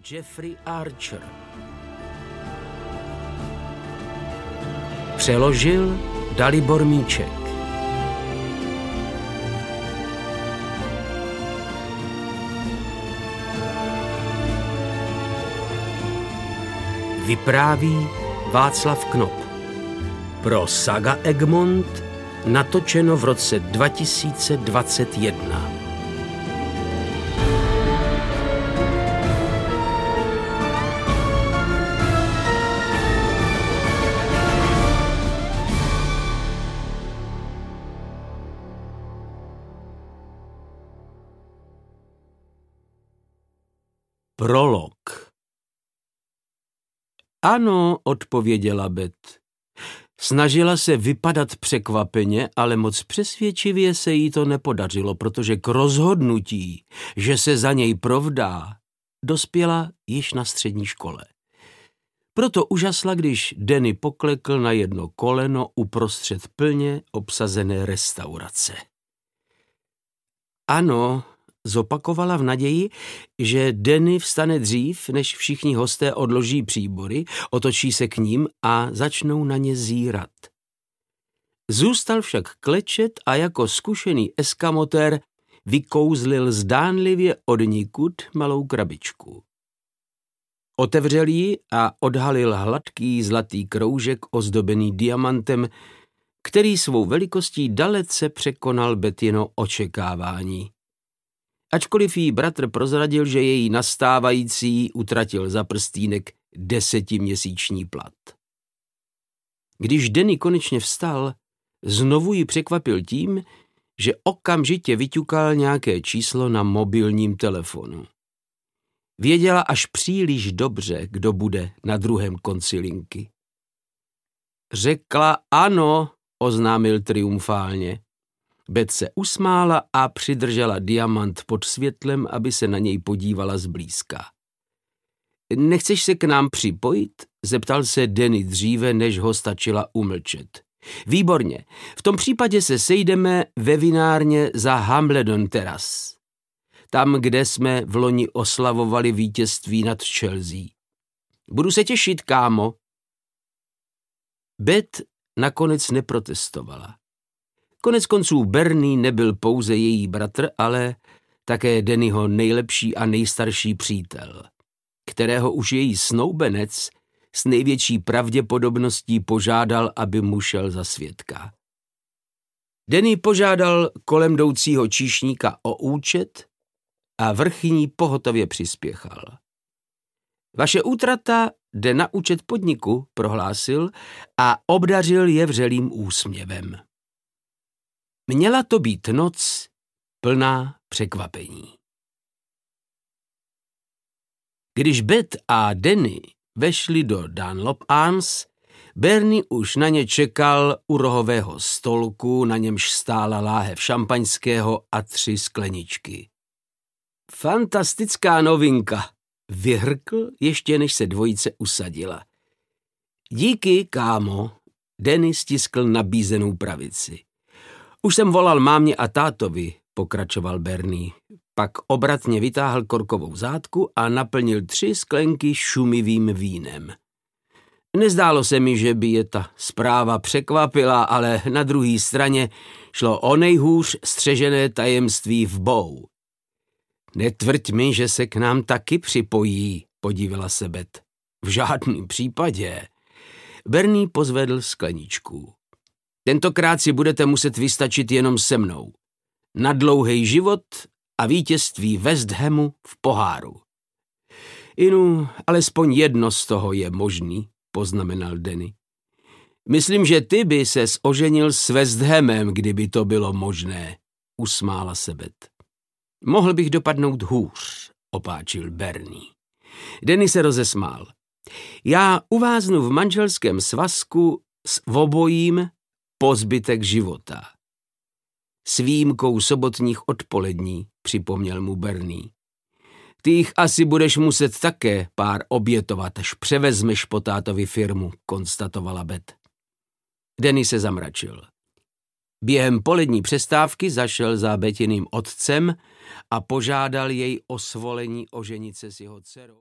Jeffrey Archer. Přeložil Dalibor Míček. Vypráví Václav Knop. Pro Saga Egmont natočeno v roce 2021. Prolog. Ano, odpověděla Bet. Snažila se vypadat překvapeně, ale moc přesvědčivě se jí to nepodařilo, protože k rozhodnutí, že se za něj provdá, dospěla již na střední škole. Proto užasla, když Danny poklekl na jedno koleno uprostřed plně obsazené restaurace. Ano, zopakovala v naději, že Danny vstane dřív, než všichni hosté odloží příbory, otočí se k ním a začnou na ně zírat. Zůstal však klečet a jako zkušený eskamotér vykouzlil zdánlivě odnikud malou krabičku. Otevřel ji a odhalil hladký zlatý kroužek ozdobený diamantem, který svou velikostí dalece překonal Betino očekávání. Ačkoliv jí bratr prozradil, že její nastávající utratil za prstýnek 10měsíční plat. Když Danny konečně vstal, znovu ji překvapil tím, že okamžitě vyťukal nějaké číslo na mobilním telefonu. Věděla až příliš dobře, kdo bude na druhém konci linky. Řekla ano, oznámil triumfálně. Bet se usmála a přidržela diamant pod světlem, aby se na něj podívala zblízka. Nechceš se k nám připojit? Zeptal se Danny dříve, než ho stačila umlčet. Výborně, v tom případě se sejdeme ve vinárně za Hambledon Terrace. Tam, kde jsme vloni oslavovali vítězství nad Chelsea. Budu se těšit, kámo. Bet nakonec neprotestovala. Konec konců Bernie nebyl pouze její bratr, ale také Dannyho nejlepší a nejstarší přítel, kterého už její snoubenec s největší pravděpodobností požádal, aby mu šel za svědka. Danny požádal kolem jdoucího číšníka o účet a vrchní pohotově přispěchal. Vaše útrata jde na účet podniku, prohlásil a obdařil je vřelým úsměvem. Měla to být noc plná překvapení. Když Bet a Danny vešli do Dunlop Arms, Bernie už na ně čekal u rohového stolku, na němž stála láhev šampaňského a 3 skleničky. Fantastická novinka, vyhrkl, ještě než se dvojice usadila. Díky, kámo, Danny stiskl nabízenou pravici. Už jsem volal mámě a tátovi, pokračoval Bernie. Pak obratně vytáhl korkovou zátku a naplnil 3 sklenky šumivým vínem. Nezdálo se mi, že by je ta zpráva překvapila, ale na druhé straně šlo o nejhůř střežené tajemství v Bow. Netvrď mi, že se k nám taky připojí, podívila se Bet. V žádném případě. Bernie pozvedl skleničku. Tentokrát si budete muset vystačit jenom se mnou. Na dlouhý život a vítězství West Hamu v poháru. Inu, alespoň jedno z toho je možný, poznamenal Danny. Myslím, že ty by ses oženil s West Hamem, kdyby to bylo možné, usmála se Bet. Mohl bych dopadnout hůř, opáčil Bernie. Danny se rozesmál. Já uváznu v manželském svazku s obojím po zbytek života. S výjimkou sobotních odpolední, připomněl mu Bernie. Ty jich asi budeš muset také pár obětovat, až převezmeš po tátovi firmu, konstatovala Bet. Danny se zamračil. Během polední přestávky zašel za Betiným otcem a požádal jej o svolení oženit se s jeho dcerou.